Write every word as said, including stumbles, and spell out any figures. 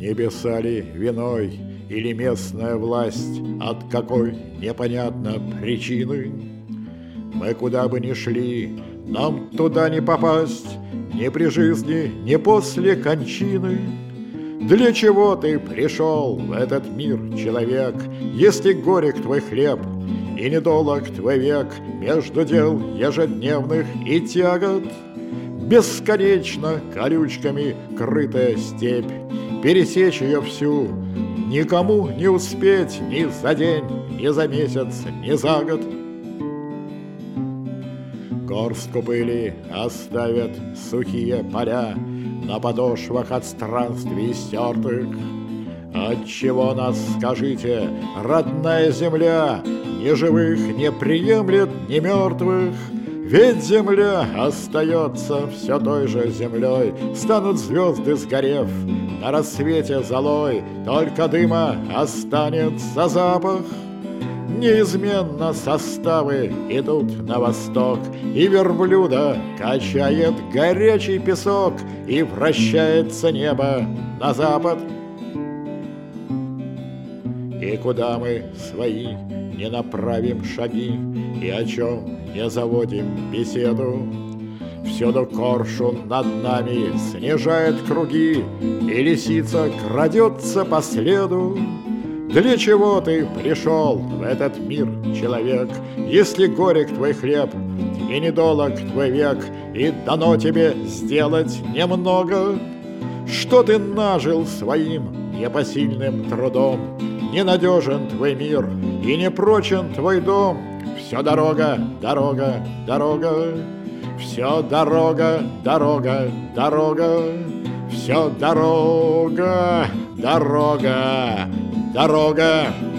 Небеса ли виной или местная власть, от какой непонятно причины? Мы куда бы ни шли, нам туда не попасть, ни при жизни, ни после кончины. Для чего ты пришел в этот мир, человек, если горек твой хлеб и недолог твой век между дел ежедневных и тягот? Бесконечно колючками крытая степь, пересечь ее всю никому не успеть ни за день, ни за месяц, ни за год. Горстку пыли оставят сухие поля на подошвах от странствий стертых. Отчего нас, скажите, родная земля, ни живых не приемлет, ни мертвых? Ведь земля остается все той же землей, станут звезды, сгорев на рассвете золой, только дыма останется запах. Неизменно составы идут на восток, и верблюда качает горячий песок, и вращается небо на запад. И куда мы свои не направим шаги, и о чем не заводим беседу, всюду коршун над нами снижает круги, и лисица крадется по следу. Для чего ты пришел в этот мир, человек, если горек твой хлеб и недолог твой век, и дано тебе сделать немного? Что ты нажил своим непосильным трудом? Ненадежен твой мир и непрочен твой дом. Все дорога, дорога, дорога, все дорога, дорога, дорога, все дорога, дорога, дорога.